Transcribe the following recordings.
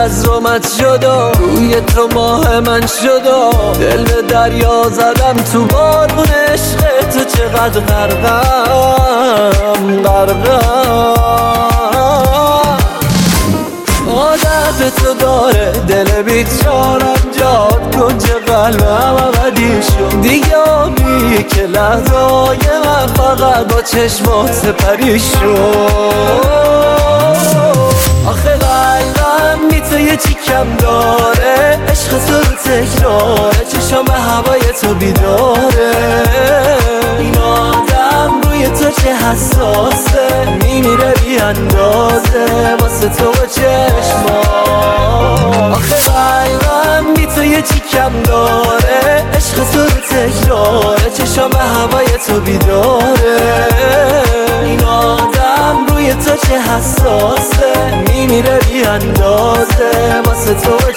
از رومت شد و روی تو ماه من شد و دل به دریا زدم تو بارون عشق تو. چقدر غرقم عادت تو داره دل بیچارم جاد کنج قلبم ابدی شد دیگه آبی که لحظای من فقط با چشمات سپری شد. آخه قلبم بی تو یه چی کم داره، عشق تو رو تکراره، چشم هوای تو بیداره. این آدم روی تو چه حساسه، میمیره بی اندازه واسه تو و چشمات. آخه قلبم بی تو یه چی کم داره، عشق تو رو تکراره، چشم هوای تو بیداره. این آدم روی تو چه حساسه، میمیره بی اندازه واسه تو و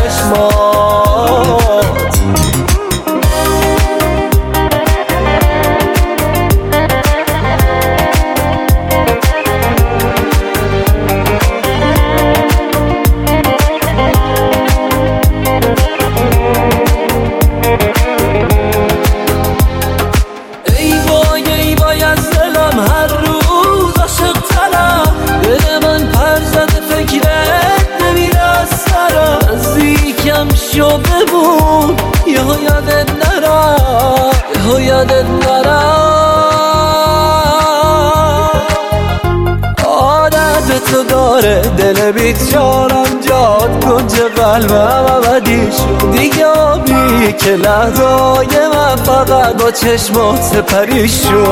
چشمات. هر روز عاشق ترم، دل من پر زده فکرت نمیره از سرم. نزدیکم شو بمون یهو یادت نرم، یهو یادت نرم. عادت تو داره دل بیچارم جاد کنج قلبم ابدی شد دیگه آبی که لحظای من فقط با چشمات سپری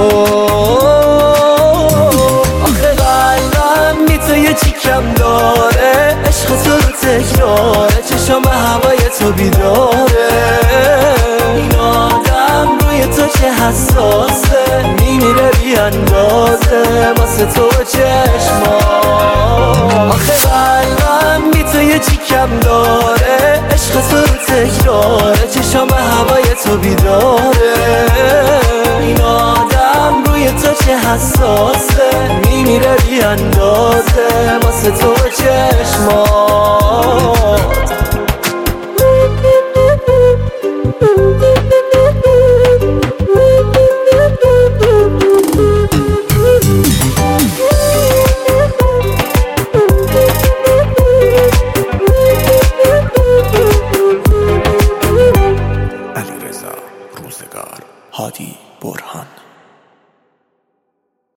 شد. آخه قلبم بی تو یه چی کم داره، عشق تو رو تکراره، چشم هوای تو بیداره. این آدم روی تو چه حساسه، میمیره بی اندازه واسه تو و چشمات. آخه قلبم بی تو یه چی کم داره، عشق تو رو تکراره، چشم هوای تو بیداره. این آدم روی تو چه حساسه، میمیره بی اندازه واسه تو و چشمات. علیرضا روزگار، هادی برهان.